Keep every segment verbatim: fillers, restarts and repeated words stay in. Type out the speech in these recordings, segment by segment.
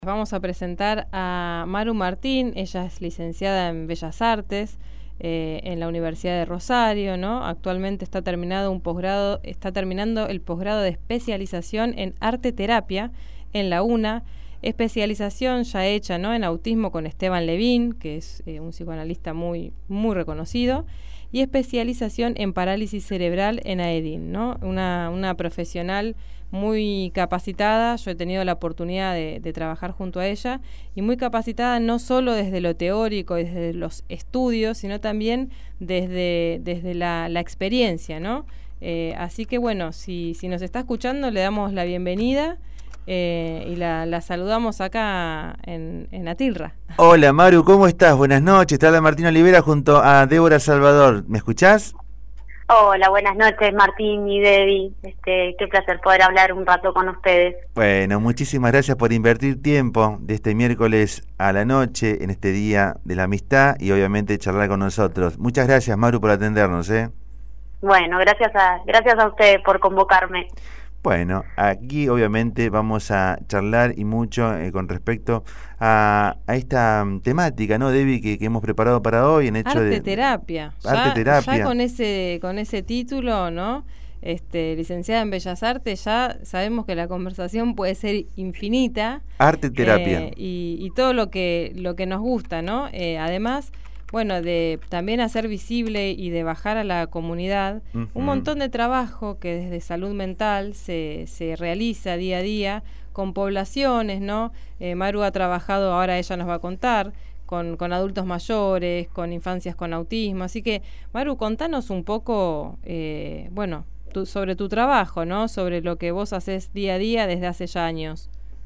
Vamos a presentar a Maru Martín. Ella es licenciada en Bellas Artes eh, en la Universidad de Rosario, ¿no? Actualmente está terminado un posgrado, está terminando el posgrado de especialización en arte terapia en la UNA, especialización ya hecha, ¿no?, en autismo con Esteban Levin, que es eh, un psicoanalista muy muy reconocido, y especialización en parálisis cerebral en AEDIN, ¿no? Una una profesional muy capacitada. Yo he tenido la oportunidad de, de trabajar junto a ella, y muy capacitada no solo desde lo teórico, desde los estudios, sino también desde, desde la, la experiencia, ¿no? Eh, así que bueno, si, si nos está escuchando, le damos la bienvenida eh, y la, la saludamos acá en, en Atilra. Hola Maru, ¿cómo estás? Buenas noches, te habla Martín Olivera junto a Débora Salvador. ¿Me escuchás? Hola, buenas noches Martín y Debbie, este, qué placer poder hablar un rato con ustedes. Bueno, muchísimas gracias por invertir tiempo de este miércoles a la noche, en este día de la amistad, y obviamente charlar con nosotros. Muchas gracias Maru por atendernos, ¿eh? Bueno, gracias a, gracias a ustedes por convocarme. Bueno, aquí obviamente vamos a charlar y mucho eh, con respecto a, a esta um, temática, ¿no, Debbie, que, que hemos preparado para hoy en hecho arte de terapia. Arte ya, terapia. Ya con ese con ese título, ¿no? Este, licenciada en Bellas Artes, ya sabemos que la conversación puede ser infinita. Arte terapia. Eh, y, y todo lo que lo que nos gusta, ¿no? Eh, además, bueno, de también hacer visible y de bajar a la comunidad uh-huh. un montón de trabajo que desde salud mental se, se realiza día a día con poblaciones, ¿no? Eh, Maru ha trabajado, ahora ella nos va a contar, con, con adultos mayores, con infancias con autismo. Así que, Maru, contanos un poco, eh, bueno, tu, sobre tu trabajo, ¿no? Sobre lo que vos haces día a día desde hace ya años.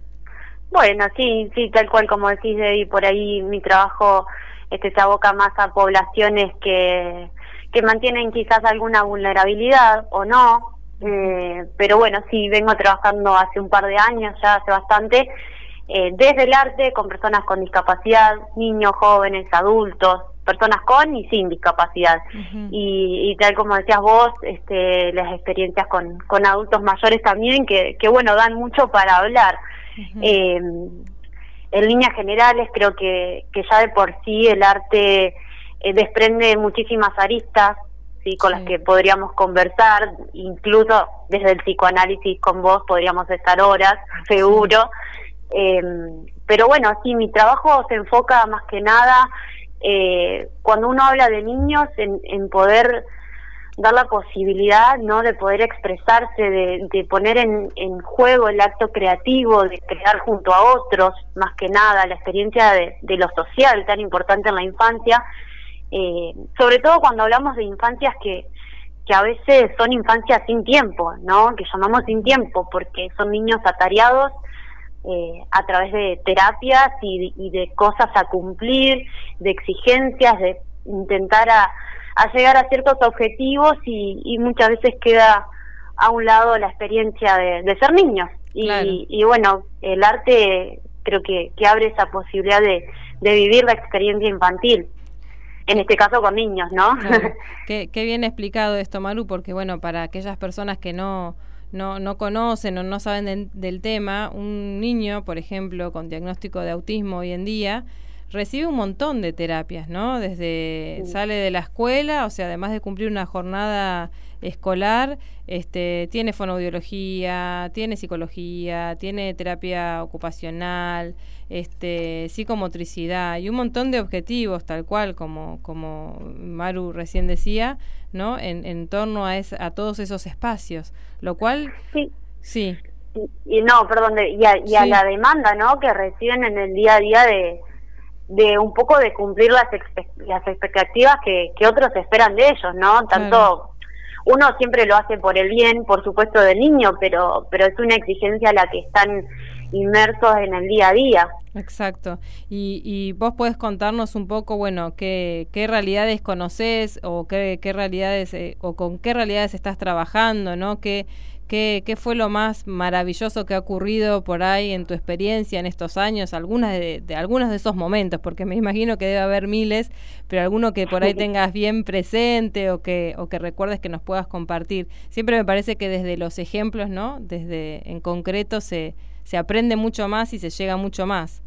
Bueno, sí, sí, tal cual como decís, Debbie, por ahí mi trabajo este se aboca más a poblaciones que, que mantienen quizás alguna vulnerabilidad o no, eh, pero bueno, sí, vengo trabajando hace un par de años, ya hace bastante, eh, desde el arte con personas con discapacidad, niños, jóvenes, adultos, personas con y sin discapacidad. Uh-huh. y, y tal como decías vos, este, las experiencias con, con adultos mayores también, que, que bueno, dan mucho para hablar. Uh-huh. eh, En líneas generales, creo que, que ya de por sí el arte eh, desprende muchísimas aristas, ¿sí? Con sí. las que podríamos conversar, incluso desde el psicoanálisis con vos podríamos estar horas, seguro. Sí. Eh, pero bueno, sí, mi trabajo se enfoca más que nada, eh, cuando uno habla de niños, en, en poder dar la posibilidad, ¿no?, de poder expresarse, de, de poner en, en juego el acto creativo, de crear junto a otros, más que nada, la experiencia de, de lo social tan importante en la infancia, eh, sobre todo cuando hablamos de infancias que, que a veces son infancias sin tiempo, ¿no?, que llamamos sin tiempo, porque son niños atareados eh, a través de terapias y, y de cosas a cumplir, de exigencias, de intentar a a llegar a ciertos objetivos y, y muchas veces queda a un lado la experiencia de, de ser niños. Y, claro. y, y bueno, el arte creo que, que abre esa posibilidad de, de vivir la experiencia infantil, en este caso con niños, ¿no? Claro. Qué, qué bien explicado esto, Maru, porque bueno, para aquellas personas que no, no, no conocen o no saben de, del tema, un niño, por ejemplo, con diagnóstico de autismo hoy en día, recibe un montón de terapias, ¿no? Desde sí. sale de la escuela, o sea, además de cumplir una jornada escolar, este, tiene fonoaudiología, tiene psicología, tiene terapia ocupacional, este, psicomotricidad y un montón de objetivos, tal cual como como Maru recién decía, ¿no? En, en torno a, es, a todos esos espacios, lo cual sí. sí. Y, y no, perdón, de, y, a, y sí. a la demanda, ¿no?, que reciben en el día a día de de un poco de cumplir las expe- las expectativas que, que otros esperan de ellos, ¿no? Tanto claro. Uno siempre lo hace por el bien, por supuesto, del niño, pero pero es una exigencia a la que están inmersos en el día a día. Exacto. Y, y vos podés contarnos un poco, bueno, qué, qué realidades conocés o qué, qué realidades eh, o con qué realidades estás trabajando, ¿no? ¿Qué, qué, qué fue lo más maravilloso que ha ocurrido por ahí en tu experiencia en estos años? Algunas de, de algunos de esos momentos, porque me imagino que debe haber miles, pero alguno que por ahí tengas bien presente o que o que recuerdes que nos puedas compartir. Siempre me parece que desde los ejemplos, ¿no? Desde en concreto se se aprende mucho más y se llega mucho más.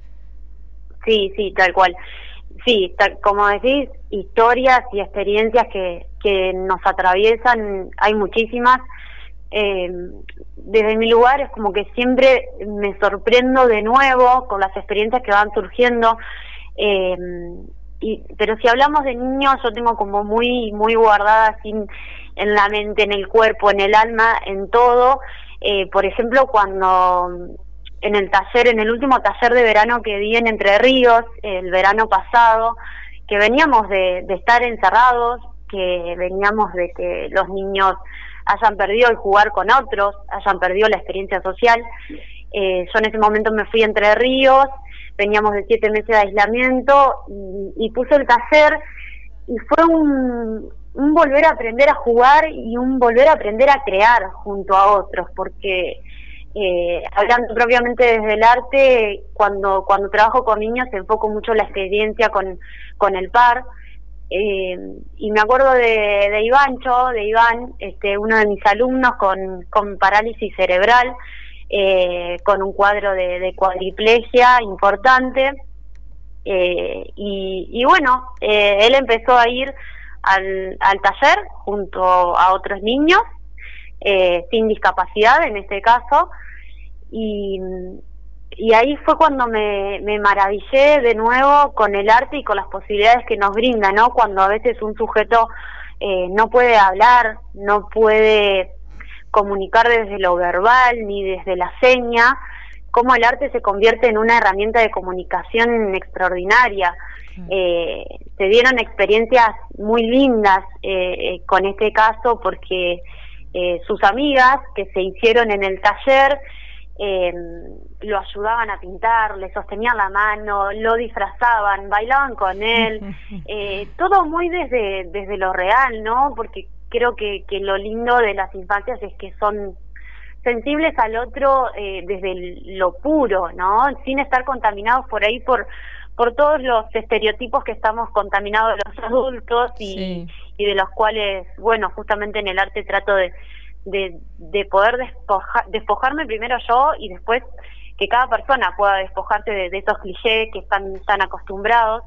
Sí, sí, tal cual. Sí, tal, como decís, historias y experiencias que, que nos atraviesan, hay muchísimas. Eh, desde mi lugar es como que siempre me sorprendo de nuevo con las experiencias que van surgiendo. Eh, y, pero si hablamos de niños, yo tengo como muy, muy guardada así en la mente, en el cuerpo, en el alma, en todo. Eh, por ejemplo, cuando en el taller, en el último taller de verano que di en Entre Ríos, el verano pasado, que veníamos de, de estar encerrados, que veníamos de que los niños hayan perdido el jugar con otros, hayan perdido la experiencia social. Eh, yo en ese momento me fui a Entre Ríos, veníamos de siete meses de aislamiento y, y puse el taller y fue un, un volver a aprender a jugar y un volver a aprender a crear junto a otros, porque eh, hablando propiamente desde el arte, cuando cuando trabajo con niños enfoco mucho la experiencia con, con el par. Eh, y me acuerdo de, de Ivancho, de Iván, este, uno de mis alumnos con, con parálisis cerebral, eh, con un cuadro de, de cuadriplegia importante, eh, y, y bueno, eh, él empezó a ir al, al taller junto a otros niños, eh, sin discapacidad en este caso, y... Y ahí fue cuando me, me maravillé de nuevo con el arte y con las posibilidades que nos brinda, ¿no? Cuando a veces un sujeto eh, no puede hablar, no puede comunicar desde lo verbal ni desde la seña, cómo el arte se convierte en una herramienta de comunicación extraordinaria. Sí. Eh, se dieron experiencias muy lindas eh, eh, con este caso porque eh, sus amigas que se hicieron en el taller Eh, lo ayudaban a pintar, le sostenían la mano, lo disfrazaban, bailaban con él, eh, todo muy desde desde lo real, ¿no? Porque creo que, que lo lindo de las infancias es que son sensibles al otro eh, desde el, lo puro, ¿no? Sin estar contaminados por ahí por por todos los estereotipos que estamos contaminados los adultos y, sí. y de los cuales, bueno, justamente en el arte trato de De, de poder despoja, despojarme primero yo y después que cada persona pueda despojarse de, de esos clichés que están tan acostumbrados.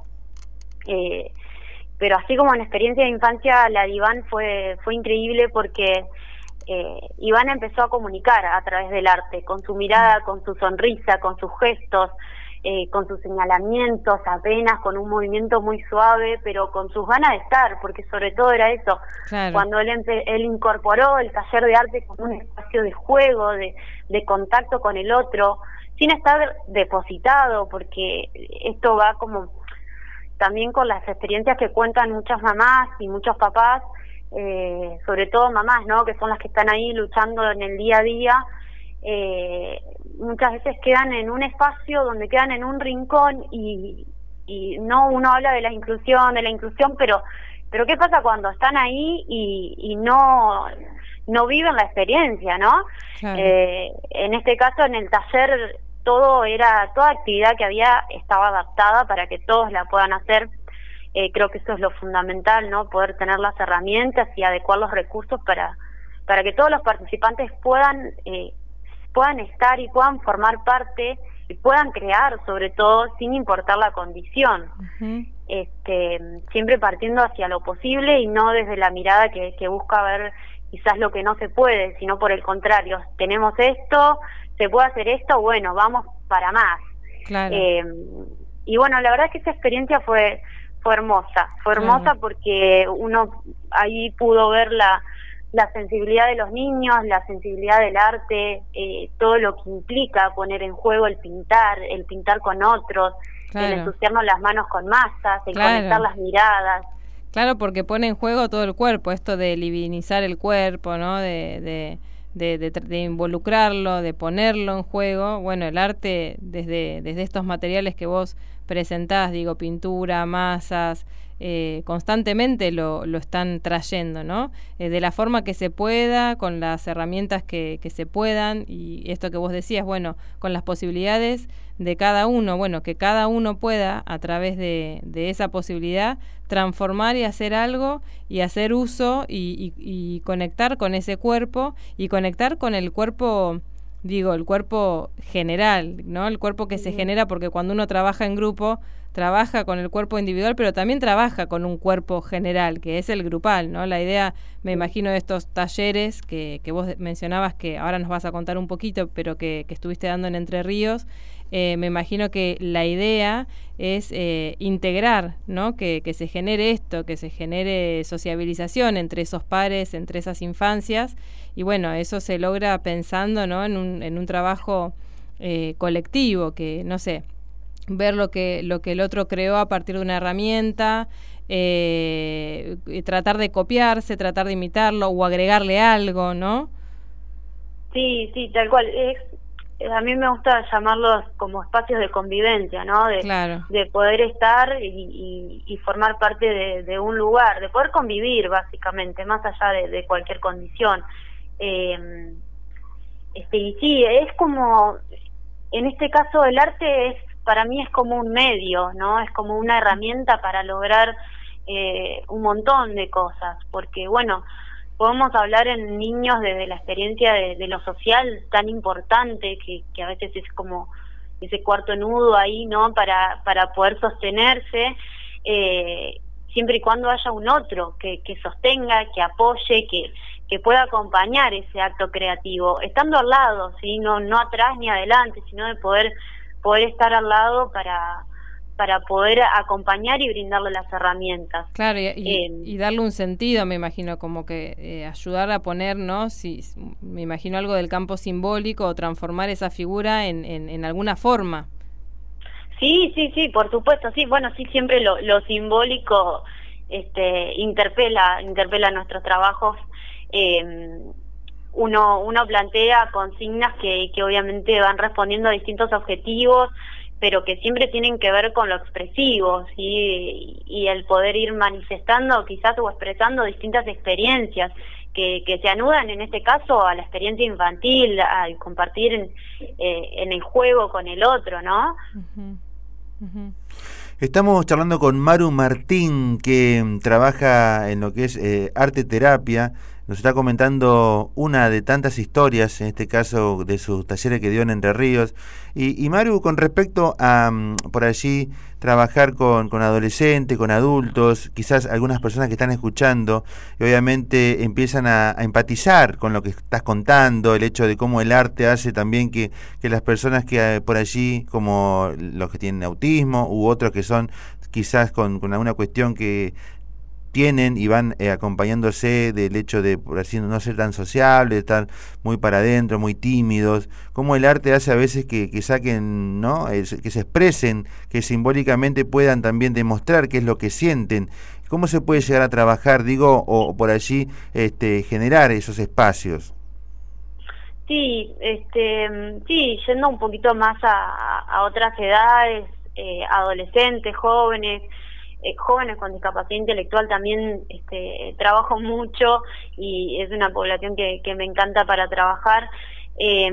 Eh, pero así como en experiencia de infancia, la de Iván fue, fue increíble porque eh, Iván empezó a comunicar a través del arte, con su mirada, con su sonrisa, con sus gestos, eh, con sus señalamientos apenas, con un movimiento muy suave, pero con sus ganas de estar, porque sobre todo era eso. Claro. Cuando él, él incorporó el taller de arte como un espacio de juego, de, de contacto con el otro, sin estar depositado, porque esto va como también con las experiencias que cuentan muchas mamás y muchos papás, eh, sobre todo mamás, ¿no?, que son las que están ahí luchando en el día a día. Eh, muchas veces quedan en un espacio donde quedan en un rincón y, y no uno habla de la inclusión, de la inclusión, pero pero ¿qué pasa cuando están ahí y, y no no viven la experiencia, ¿no? Claro. Eh, en este caso, en el taller, todo era, toda actividad que había estaba adaptada para que todos la puedan hacer. Eh, creo que eso es lo fundamental, ¿no? Poder tener las herramientas y adecuar los recursos para para que todos los participantes puedan eh, puedan estar y puedan formar parte y puedan crear, sobre todo sin importar la condición. Uh-huh. Este, siempre partiendo hacia lo posible y no desde la mirada que, que busca ver quizás lo que no se puede, sino por el contrario, tenemos esto, se puede hacer esto, bueno, vamos para más. Claro. Eh, y bueno, la verdad es que esa experiencia fue fue hermosa, fue hermosa claro. porque uno ahí pudo ver la la sensibilidad de los niños, la sensibilidad del arte, eh, todo lo que implica poner en juego el pintar, el pintar con otros, claro. el ensuciarnos las manos con masas, el claro. conectar las miradas. Claro, porque pone en juego todo el cuerpo, esto de divinizar el cuerpo, ¿no? De, de, de, de, de involucrarlo, de ponerlo en juego. Bueno, el arte desde, desde estos materiales que vos presentás, digo, pintura, masas, Eh, constantemente lo, lo están trayendo, ¿no? Eh, de la forma que se pueda, con las herramientas que, que se puedan, y esto que vos decías, bueno, con las posibilidades de cada uno, bueno, que cada uno pueda, a través de, de esa posibilidad, transformar y hacer algo, y hacer uso, y, y, y conectar con ese cuerpo, y conectar con el cuerpo digo, el cuerpo general, ¿no? El cuerpo que se genera, porque cuando uno trabaja en grupo, trabaja con el cuerpo individual, pero también trabaja con un cuerpo general, que es el grupal, ¿no? La idea, me imagino, de estos talleres que, que vos mencionabas, que ahora nos vas a contar un poquito, pero que, que estuviste dando en Entre Ríos, eh, me imagino que la idea es eh, integrar, ¿no? Que, que se genere esto, que se genere sociabilización entre esos pares, entre esas infancias, y bueno, eso se logra pensando, ¿no? En un, en un trabajo eh, colectivo, que, no sé, ver lo que lo que el otro creó a partir de una herramienta, eh, tratar de copiarse, tratar de imitarlo o agregarle algo, ¿no? Sí, sí, tal cual. Es, a mí me gusta llamarlos como espacios de convivencia, ¿no? De, claro. de poder estar y, y, y formar parte de, de un lugar, de poder convivir, básicamente, más allá de, de cualquier condición. Eh, este, y sí, es como, en este caso el arte es, para mí es como un medio, ¿no? Es como una herramienta para lograr eh, un montón de cosas, porque bueno, podemos hablar en niños desde la experiencia de, de lo social tan importante, que, que a veces es como ese cuarto nudo ahí, ¿no? Para, para poder sostenerse, eh, siempre y cuando haya un otro que, que sostenga, que apoye, que, que pueda acompañar ese acto creativo, estando al lado, ¿sí? No, no atrás ni adelante, sino de poder poder estar al lado para para poder acompañar y brindarle las herramientas. Claro, y, y, eh, y darle un sentido, me imagino, como que eh, ayudar a poner, ¿no? Si, me imagino algo del campo simbólico o transformar esa figura en, en, en alguna forma. Sí, sí, sí, por supuesto, sí, bueno, sí, siempre lo, lo simbólico este, interpela, interpela nuestros trabajos. Eh, Uno, uno plantea consignas que, que obviamente van respondiendo a distintos objetivos, pero que siempre tienen que ver con lo expresivo, ¿sí? Y el poder ir manifestando quizás o expresando distintas experiencias que, que se anudan en este caso a la experiencia infantil, al compartir en, eh, en el juego con el otro, ¿no? Uh-huh. Uh-huh. Estamos charlando con Maru Martín, que trabaja en lo que es eh, arte terapia. Nos está comentando una de tantas historias, en este caso de sus talleres que dio en Entre Ríos. Y, y Maru, con respecto a um, por allí trabajar con, con adolescentes, con adultos, quizás algunas personas que están escuchando, y obviamente empiezan a, a empatizar con lo que estás contando, el hecho de cómo el arte hace también que, que las personas que eh, por allí, como los que tienen autismo u otros que son quizás con, con alguna cuestión que tienen y van eh, acompañándose del hecho de, por así no ser tan sociables, estar muy para adentro, muy tímidos, cómo el arte hace a veces que, que saquen, ¿no? Eh, que se expresen, que simbólicamente puedan también demostrar qué es lo que sienten. ¿Cómo se puede llegar a trabajar, digo, o, o por allí este, generar esos espacios? Sí, este, sí, yendo un poquito más a, a otras edades, eh, adolescentes, jóvenes, Eh, jóvenes con discapacidad intelectual también este, trabajo mucho y es una población que, que me encanta para trabajar. Eh,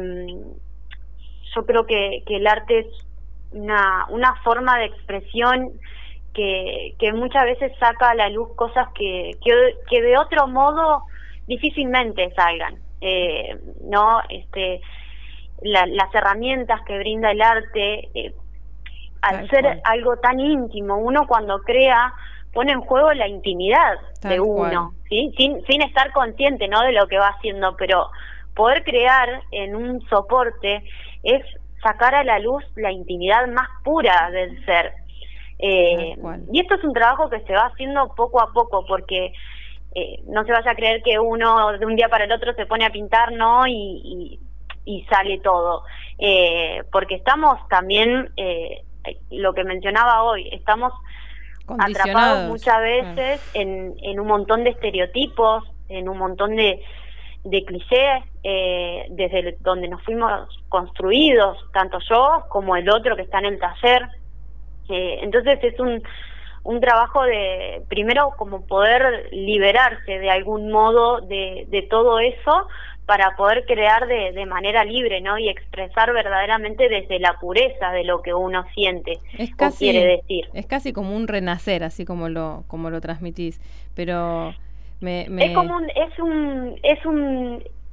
yo creo que, que el arte es una, una forma de expresión que, que muchas veces saca a la luz cosas que, que, que de otro modo difícilmente salgan. Eh, no, este, la, las herramientas que brinda el arte, eh, al ser cual. algo tan íntimo, uno cuando crea pone en juego la intimidad Tal de uno, ¿sí? sin sin estar consciente, ¿no?, de lo que va haciendo, pero poder crear en un soporte es sacar a la luz la intimidad más pura del ser. Eh, y esto es un trabajo que se va haciendo poco a poco, porque eh, no se vaya a creer que uno de un día para el otro se pone a pintar, ¿no?, y, y, y sale todo. Eh, porque estamos también... Eh, lo que mencionaba hoy, estamos atrapados muchas veces ah. en, en un montón de estereotipos, en un montón de, de clichés, eh, desde donde nos fuimos construidos, tanto yo como el otro que está en el taller. Eh, entonces es un, un trabajo de, primero, como poder liberarse de algún modo de, de todo eso, para poder crear de, de manera libre, ¿no?, y expresar verdaderamente desde la pureza de lo que uno siente es casi, o quiere decir. Es casi como un renacer, así como lo como lo transmitís, pero me, me... es como un es un es un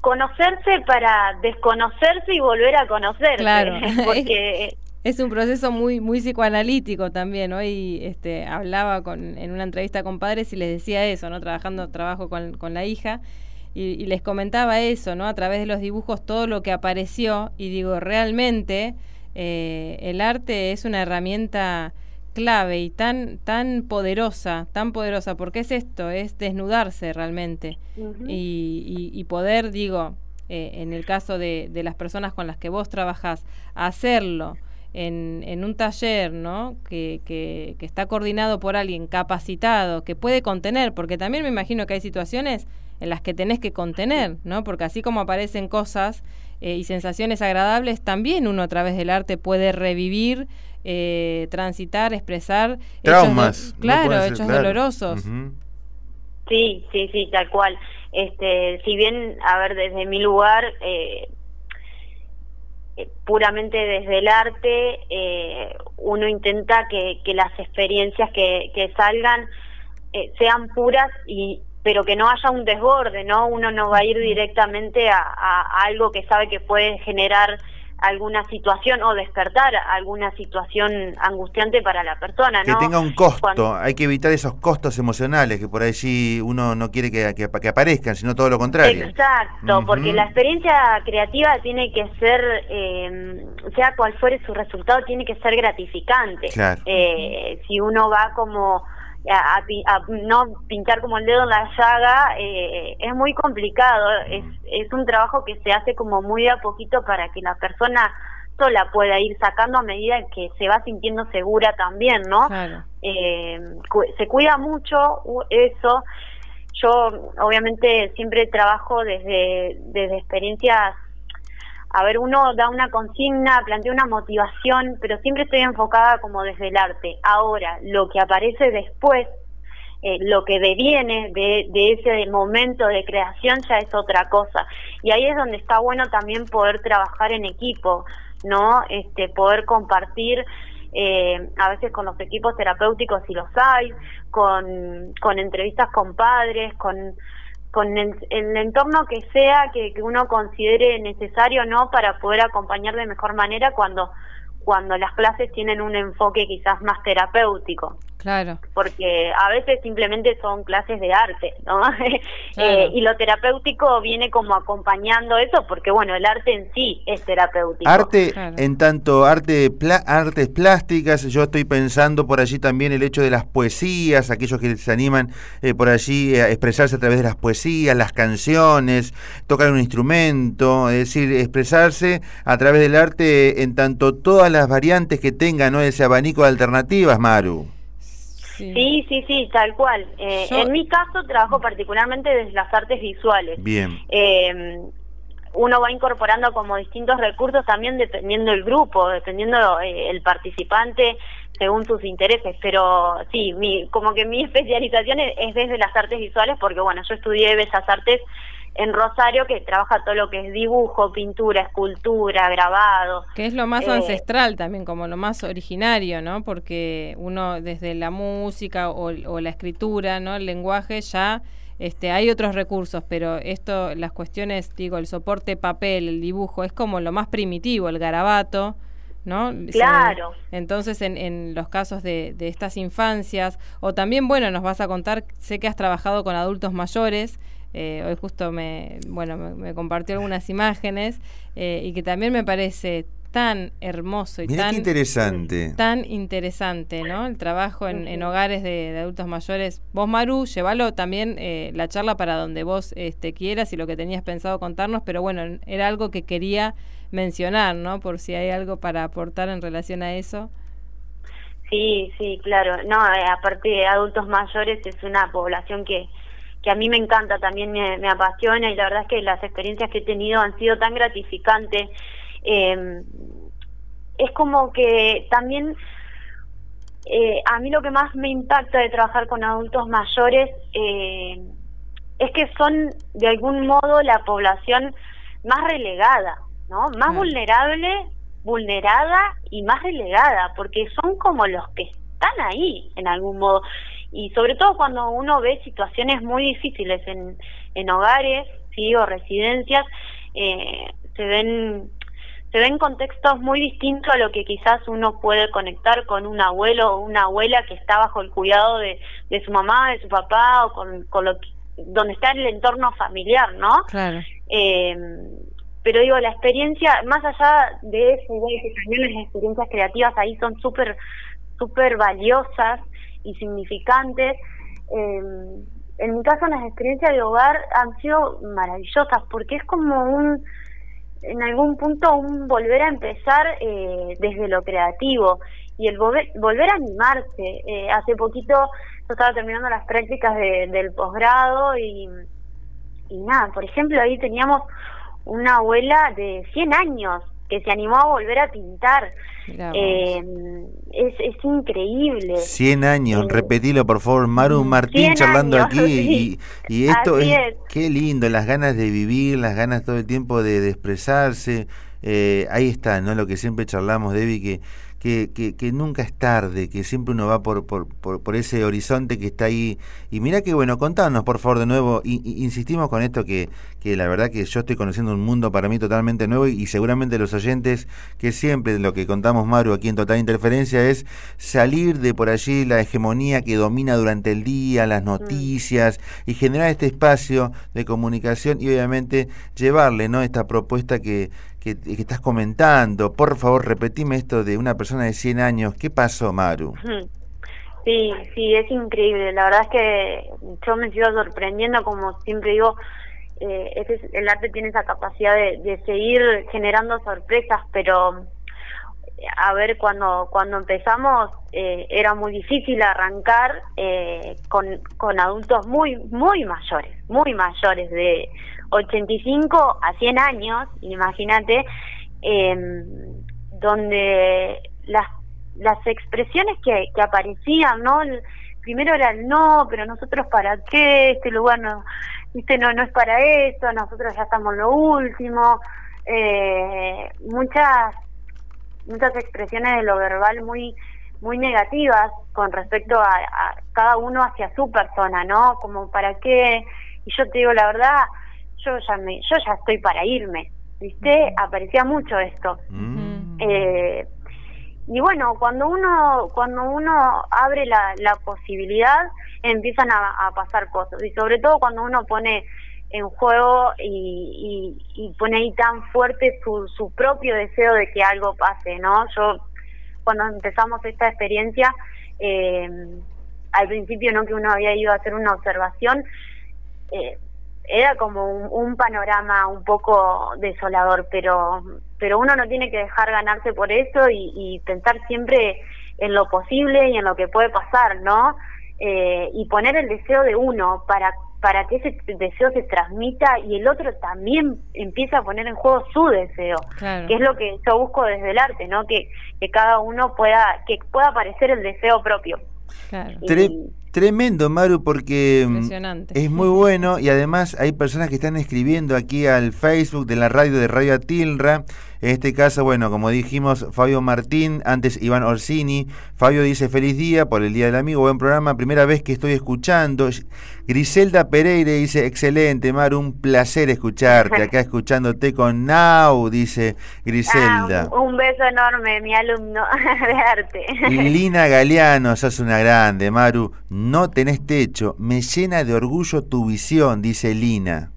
conocerse para desconocerse y volver a conocerse. Claro. Porque es un proceso muy muy psicoanalítico también. Hoy este, hablaba con, en una entrevista con padres y les decía eso, ¿no? Trabajando, trabajo con, con la hija, y, y les comentaba eso, ¿no? A través de los dibujos, todo lo que apareció, y digo, realmente eh, el arte es una herramienta clave y tan tan poderosa, tan poderosa, porque es esto, es desnudarse realmente. Uh-huh. y, y, y poder, digo, eh, en el caso de, de las personas con las que vos trabajás, hacerlo en, en un taller, ¿no? Que, que, que está coordinado por alguien capacitado, que puede contener, porque también me imagino que hay situaciones en las que tenés que contener, ¿no? Porque así como aparecen cosas eh, y sensaciones agradables, también uno a través del arte puede revivir, eh, transitar, expresar traumas, hechos, claro, no ser, hechos claro. dolorosos. Uh-huh. Sí, sí, sí, tal cual. Este, si bien, a ver, desde mi lugar, eh, eh, puramente desde el arte, eh, uno intenta que, que las experiencias que, que salgan eh, sean puras, y pero que no haya un desborde, ¿no? Uno no va a ir directamente a, a, a algo que sabe que puede generar alguna situación o despertar alguna situación angustiante para la persona, ¿no? Que tenga un costo. Cuando... Hay que evitar esos costos emocionales que por allí uno no quiere que, que, que aparezcan, sino todo lo contrario. Exacto, uh-huh. Porque la experiencia creativa tiene que ser, eh, sea cual fuere su resultado, tiene que ser gratificante. Claro. Eh, si uno va como a, a, a no pintar como el dedo en la llaga, eh, es muy complicado. Es, es un trabajo que se hace como muy de a poquito para que la persona sola pueda ir sacando a medida que se va sintiendo segura también, ¿no? Claro. Eh, cu se cuida mucho eso. Yo obviamente siempre trabajo desde, desde experiencias. A ver, uno da una consigna, plantea una motivación, pero siempre estoy enfocada como desde el arte. Ahora, lo que aparece después, eh, lo que deviene de, de ese momento de creación ya es otra cosa. Y ahí es donde está bueno también poder trabajar en equipo, ¿no? Este, poder compartir, eh, a veces con los equipos terapéuticos si los hay, con, con entrevistas con padres, con... con el, el entorno que sea que, que uno considere necesario, ¿no? Para poder acompañar de mejor manera cuando cuando las clases tienen un enfoque quizás más terapéutico. Claro. Porque a veces simplemente son clases de arte, ¿no? Claro. eh, y lo terapéutico viene como acompañando eso, porque bueno, el arte en sí es terapéutico. Arte, claro. En tanto arte pla artes plásticas, yo estoy pensando por allí también el hecho de las poesías, aquellos que se animan eh, por allí a expresarse a través de las poesías, las canciones, tocar un instrumento, es decir, expresarse a través del arte en tanto todas las variantes que tenga, ¿no? Ese abanico de alternativas, Maru. Sí, sí, sí, sí, tal cual. Eh, Yo... En mi caso trabajo particularmente desde las artes visuales. Bien. Eh, uno va incorporando como distintos recursos también dependiendo el grupo, dependiendo eh, el participante, según sus intereses. Pero sí, mi, como que mi especialización es, es desde las artes visuales, porque bueno, yo estudié Bellas Artes en Rosario, que trabaja todo lo que es dibujo, pintura, escultura, grabado. Que es lo más eh, ancestral también, como lo más originario, ¿no? Porque uno desde la música o, o la escritura, ¿no? El lenguaje ya este, hay otros recursos, pero esto, las cuestiones, digo, el soporte papel, el dibujo, es como lo más primitivo, el garabato, ¿no? Claro. Se, entonces, en, en los casos de, de estas infancias, o también, bueno, nos vas a contar, sé que has trabajado con adultos mayores. Eh, hoy justo me bueno me, me compartió algunas imágenes eh, y que también me parece tan hermoso y Mirá tan qué interesante tan interesante, ¿no? El trabajo en, en hogares de, de adultos mayores. Vos, Maru, llévalo también eh, la charla para donde vos este, quieras y lo que tenías pensado contarnos, pero bueno, era algo que quería mencionar, ¿no? Por si hay algo para aportar en relación a eso. Sí, sí, claro. No, eh, aparte de adultos mayores es una población que que a mí me encanta, también me, me apasiona, y la verdad es que las experiencias que he tenido han sido tan gratificantes. Eh, es como que también eh, a mí lo que más me impacta de trabajar con adultos mayores eh, es que son de algún modo la población más relegada, ¿no? Más sí. vulnerable, vulnerada y más relegada, porque son como los que están ahí en algún modo. Y sobre todo cuando uno ve situaciones muy difíciles en, en hogares, sí, o residencias, eh, se ven se ven contextos muy distintos a lo que quizás uno puede conectar con un abuelo o una abuela que está bajo el cuidado de, de su mamá, de su papá, o con, con lo que, donde está el entorno familiar, ¿no? Claro. Eh, pero digo, la experiencia, más allá de eso, igual que también las experiencias creativas ahí son súper, súper valiosas y significantes. Eh, en mi caso, las experiencias de hogar han sido maravillosas, porque es como un, en algún punto, un volver a empezar eh, desde lo creativo, y el volver, volver a animarse. Eh, hace poquito yo estaba terminando las prácticas de, del posgrado, y, y nada, por ejemplo, ahí teníamos una abuela de cien años que se animó a volver a pintar. Eh, es, es increíble. cien años, eh, repetilo por favor, Maru Martín charlando años, aquí, sí. y, y esto es, es, qué lindo, las ganas de vivir, las ganas todo el tiempo de, de expresarse, eh, ahí está, ¿no? Lo que siempre charlamos, Debbie, que Que, que, que nunca es tarde, que siempre uno va por, por, por, por ese horizonte que está ahí. Y mirá que bueno, contanos por favor de nuevo, y, y, insistimos con esto que, que la verdad que yo estoy conociendo un mundo para mí totalmente nuevo, y, y seguramente los oyentes, que siempre lo que contamos, Maru, aquí en Total Interferencia, es salir de por allí la hegemonía que domina durante el día, las noticias, mm. y generar este espacio de comunicación, y obviamente llevarle, ¿no?, esta propuesta que Que, que estás comentando. Por favor, repetime esto de una persona de cien años. ¿Qué pasó, Maru? Sí, sí, es increíble. La verdad es que yo me sigo sorprendiendo, como siempre digo, eh, ese, el arte tiene esa capacidad de, de seguir generando sorpresas, pero a ver, cuando cuando empezamos eh, era muy difícil arrancar eh, con, con adultos muy, muy mayores, muy mayores, de ochenta y cinco a cien años, imagínate, eh, donde las las expresiones que, que aparecían, ¿no? El, primero era el no, pero nosotros para qué, este lugar no, este no, no es para eso, nosotros ya estamos en lo último, eh, muchas muchas expresiones de lo verbal muy muy negativas con respecto a, a cada uno hacia su persona, ¿no? Como para qué, y yo te digo la verdad, yo ya me, yo ya estoy para irme, ¿viste? Uh-huh. Aparecía mucho esto. Uh-huh. Eh, y bueno, cuando uno cuando uno abre la, la posibilidad, empiezan a, a pasar cosas, y sobre todo cuando uno pone en juego y, y, y pone ahí tan fuerte su, su propio deseo de que algo pase, ¿no? Yo, cuando empezamos esta experiencia, eh, al principio, ¿no?, que uno había ido a hacer una observación, eh, era como un, un panorama un poco desolador, pero pero uno no tiene que dejar ganarse por eso, y, y pensar siempre en lo posible y en lo que puede pasar, ¿no? Eh, y poner el deseo de uno para para que ese deseo se transmita y el otro también empiece a poner en juego su deseo, claro. Que es lo que yo busco desde el arte, ¿no? Que, que cada uno pueda, que pueda aparecer el deseo propio. Claro. Y, Tre tremendo, Maru, porque es muy bueno, y además hay personas que están escribiendo aquí al Facebook de la radio de Radio Atilra. En este caso, bueno, como dijimos, Fabio Martín, antes Iván Orsini. Fabio dice: feliz día por el Día del Amigo, buen programa, primera vez que estoy escuchando. Griselda Pereira dice: excelente, Maru, un placer escucharte, acá escuchándote con Nau, dice Griselda. Ah, un, un beso enorme, mi alumno de arte. Lina Galeano, sos una grande, Maru, no tenés techo, me llena de orgullo tu visión, dice Lina.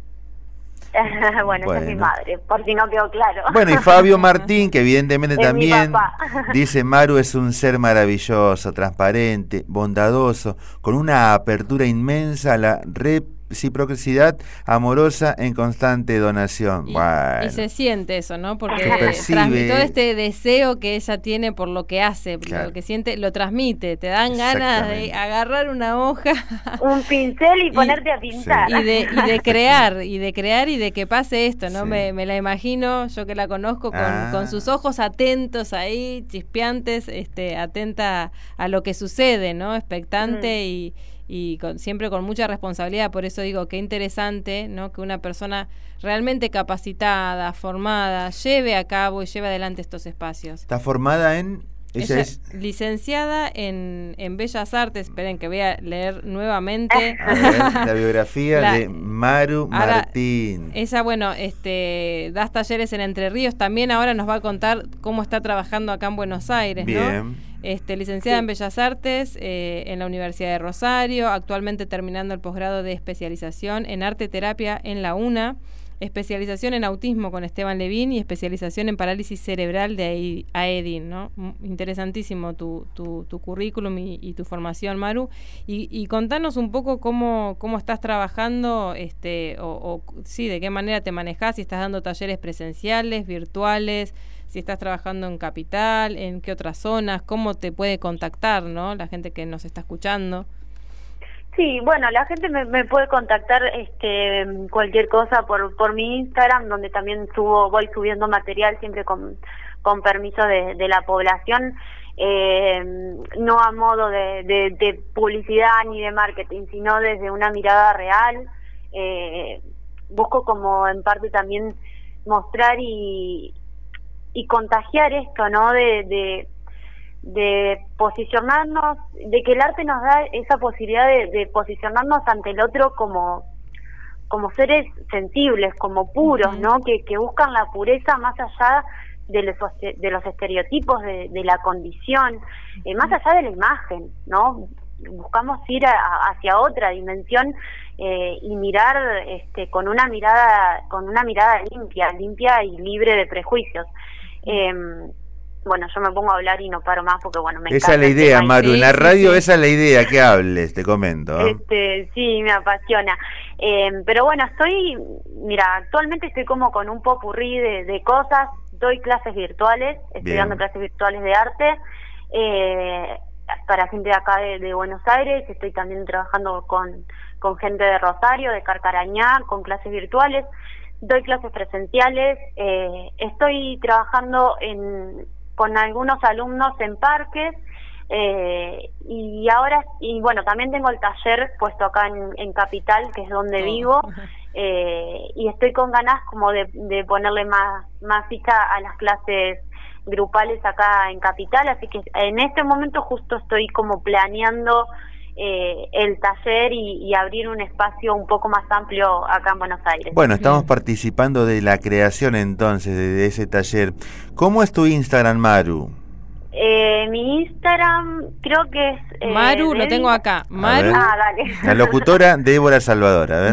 bueno, bueno, esa es mi madre, por si no quedó claro. Bueno, y Fabio Martín, que evidentemente es también dice: Maru es un ser maravilloso, transparente, bondadoso, con una apertura inmensa a la reciprocidad amorosa en constante donación. Y, bueno. y se siente eso, ¿no? Porque transmitió este deseo que ella tiene por lo que hace, claro. Lo que siente, lo transmite, te dan ganas de agarrar una hoja, un pincel y ponerte y, a pintar. Sí. Y, de, y de crear, y de crear y de que pase esto, ¿no? Sí. Me, me la imagino, yo que la conozco, con, ah. con sus ojos atentos ahí, chispeantes, este, atenta a lo que sucede, ¿no? Expectante mm. y y con, siempre con mucha responsabilidad. Por eso digo, qué interesante, ¿no?, que una persona realmente capacitada, formada, lleve a cabo y lleve adelante estos espacios. ¿Está formada en Ella, Ella es licenciada en, en Bellas Artes. Esperen que voy a leer nuevamente. a ver, la biografía La- de Maru Ahora, Martín. Ella, bueno, este, das talleres en Entre Ríos. También ahora nos va a contar cómo está trabajando acá en Buenos Aires, ¿no? Bien. Este, licenciada Sí. en Bellas Artes eh, en la Universidad de Rosario, actualmente terminando el posgrado de especialización en Arte Terapia en la UNA, especialización en autismo con Esteban Levín y especialización en parálisis cerebral de AEDIN, ¿no? Interesantísimo tu, tu, tu currículum y, y tu formación, Maru. Y, y contanos un poco cómo, cómo estás trabajando, este, o, o sí, de qué manera te manejás, si estás dando talleres presenciales, virtuales, si estás trabajando en Capital, en qué otras zonas, cómo te puede contactar, ¿no? La gente que nos está escuchando. Sí, bueno, la gente me, me puede contactar este cualquier cosa por por mi Instagram, donde también subo, voy subiendo material siempre con, con permiso de, de la población, eh, no a modo de, de, de publicidad ni de marketing, sino desde una mirada real. Eh, busco como en parte también mostrar y, y contagiar esto, ¿no? De, de de posicionarnos, de que el arte nos da esa posibilidad de, de posicionarnos ante el otro como como seres sensibles, como puros, Uh-huh. ¿no? Que, que buscan la pureza más allá de los, de los estereotipos de, de la condición, eh, más allá de la imagen, ¿no? Buscamos ir a, a, hacia otra dimensión eh, y mirar este, con una mirada con una mirada limpia, limpia y libre de prejuicios. Eh, Bueno, yo me pongo a hablar y no paro más porque, bueno, me Esa encanta es la el idea, tema y- Maru. En sí, la sí, radio sí. esa es la idea, que hables, te comento. ¿eh? Este, sí, me apasiona. Eh, pero bueno, estoy, mira, actualmente estoy como con un popurrí de, de cosas. Doy clases virtuales, estoy Bien. dando clases virtuales de arte eh, para gente de acá de, de Buenos Aires. Estoy también trabajando con, con gente de Rosario, de Carcarañá, con clases virtuales. Doy clases presenciales. Eh, estoy trabajando en, con algunos alumnos en parques. Eh, y ahora, y bueno, también tengo el taller puesto acá en, en Capital, que es donde Oh. vivo, eh, y estoy con ganas como de, de ponerle más, más ficha a las clases grupales acá en Capital, así que en este momento justo estoy como planeando eh, el taller y, y abrir un espacio un poco más amplio acá en Buenos Aires. Bueno, estamos Bien. participando de la creación entonces de, de ese taller. ¿Cómo es tu Instagram, Maru? Eh, mi Instagram creo que es... eh, Maru, lo Debbie- tengo acá. Maru, ver. Ah, dale. La locutora Débora Salvador, a ver.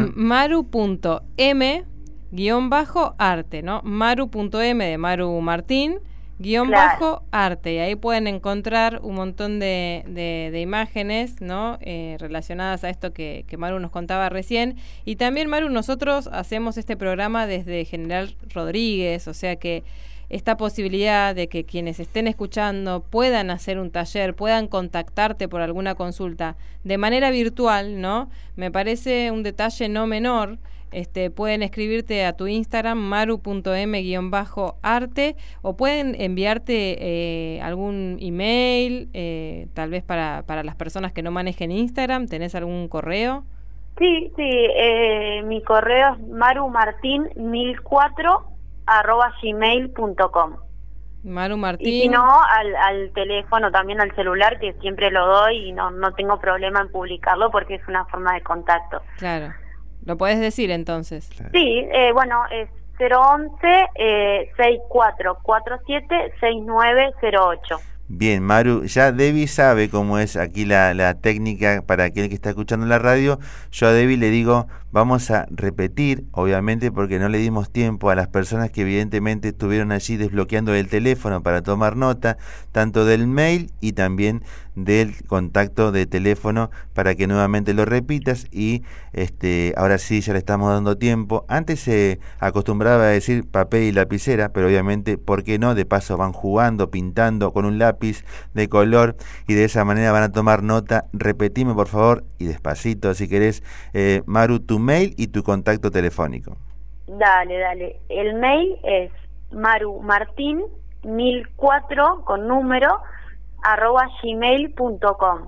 maru.m guión bajo arte, ¿no? Maru.m de Maru Martín guión Claro. bajo arte, y ahí pueden encontrar un montón de, de, de imágenes, ¿no? Eh, relacionadas a esto que, que Maru nos contaba recién. Y también, Maru, nosotros hacemos este programa desde General Rodríguez, o sea que esta posibilidad de que quienes estén escuchando puedan hacer un taller, puedan contactarte por alguna consulta de manera virtual, ¿no? Me parece un detalle no menor. Este, pueden escribirte a tu Instagram, maru.m guión bajo arte, o pueden enviarte eh, algún email, eh, tal vez para, para las personas que no manejen Instagram. ¿Tenés algún correo? Sí, sí, eh, mi correo es marumartin mil cuatro arroba gmail punto com. Maru Martín. Y si no, al, al teléfono, también al celular, que siempre lo doy y no, no tengo problema en publicarlo porque es una forma de contacto. Claro. ¿Lo podés decir entonces? Sí, eh, bueno, es cero once eh, sesenta y cuatro cuarenta y siete sesenta y nueve cero ocho. Bien, Maru, ya Debbie sabe cómo es aquí la, la técnica para aquel que está escuchando la radio. Yo a Debbie le digo, vamos a repetir, obviamente porque no le dimos tiempo a las personas que evidentemente estuvieron allí desbloqueando el teléfono para tomar nota, tanto del mail y también del contacto de teléfono, para que nuevamente lo repitas. Y este ahora sí ya le estamos dando tiempo. Antes se acostumbraba a decir papel y lapicera, pero obviamente, ¿por qué no? De paso van jugando, pintando con un lápiz de color y de esa manera van a tomar nota. Repetime por favor y despacito si querés, eh, Maru, tu mail y tu contacto telefónico. Dale, dale. El mail es marumartin mil cuatro con número arroba gmail punto com.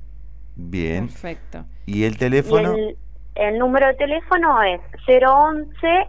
Bien. Perfecto. ¿Y el Y teléfono? el, el número de teléfono es cero once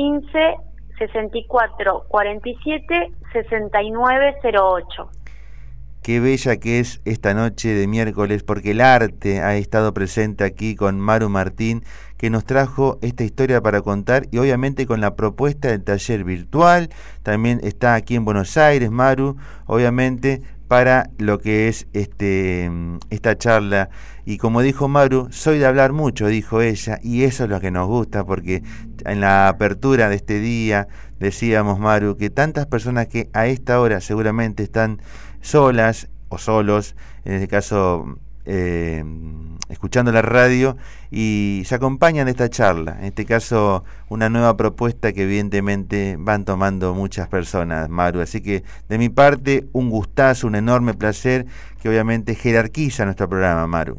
quince sesenta y cuatro cuarenta y siete sesenta y nueve cero ocho. qué bella que es esta noche de miércoles, porque el arte ha estado presente aquí con Maru Martín, que nos trajo esta historia para contar, y obviamente con la propuesta del taller virtual. También está aquí en Buenos Aires, Maru, obviamente, para lo que es este esta charla. Y como dijo Maru, soy de hablar mucho, dijo ella, y eso es lo que nos gusta, porque en la apertura de este día decíamos, Maru, que tantas personas que a esta hora seguramente están solas o solos, en este caso eh, escuchando la radio, y se acompañan de esta charla, en este caso una nueva propuesta que evidentemente van tomando muchas personas, Maru. Así que de mi parte, un gustazo, un enorme placer, que obviamente jerarquiza nuestro programa, Maru.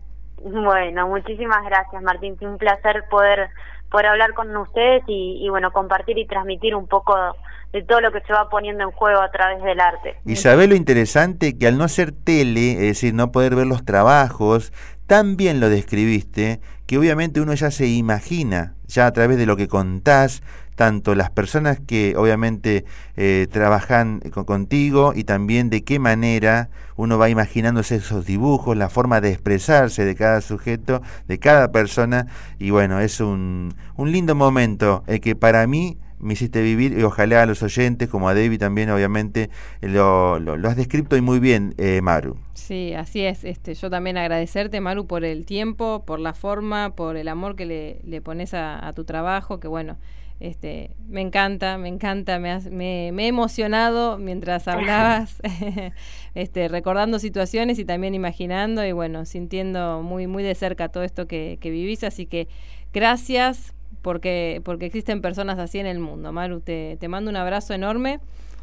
Bueno, muchísimas gracias, Martín. Fue un placer poder poder hablar con ustedes y, y bueno, compartir y transmitir un poco de todo lo que se va poniendo en juego a través del arte. Y sabés lo interesante, que al no ser tele, es decir, no poder ver los trabajos, tan bien lo describiste, que obviamente uno ya se imagina, ya a través de lo que contás, tanto las personas que obviamente eh, trabajan con, contigo, y también de qué manera uno va imaginándose esos dibujos, la forma de expresarse de cada sujeto, de cada persona. Y bueno, es un, un lindo momento el que para mí me hiciste vivir, y ojalá a los oyentes, como a David también, obviamente, lo, lo, lo has descrito y muy bien, eh, Maru. Sí, así es. Este, yo también agradecerte, Maru, por el tiempo, por la forma, por el amor que le, le pones a, a tu trabajo, que bueno, este, me encanta, me encanta, me, has, me, me he emocionado mientras hablabas, este, recordando situaciones y también imaginando y bueno, sintiendo muy, muy de cerca todo esto que, que vivís, así que gracias. Porque, porque existen personas así en el mundo, Maru. Te, te mando un abrazo enorme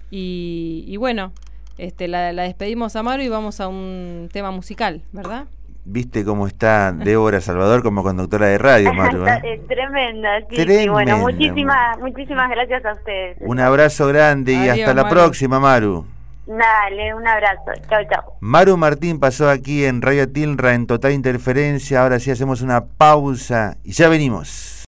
y, y bueno, este, la, la despedimos a Maru y vamos a un tema musical, ¿verdad? ¿Viste cómo está Débora Salvador como conductora de radio, Maru? ¿eh? Es tremenda, sí, tremenda. Sí, bueno, muchísimas, muchísimas gracias a ustedes. Un abrazo grande y Adiós, hasta la Maru. próxima, Maru. Dale, un abrazo. Chau, chau. Maru Martín pasó aquí en Radio Tilra en Total Interferencia. Ahora sí hacemos una pausa y ya venimos.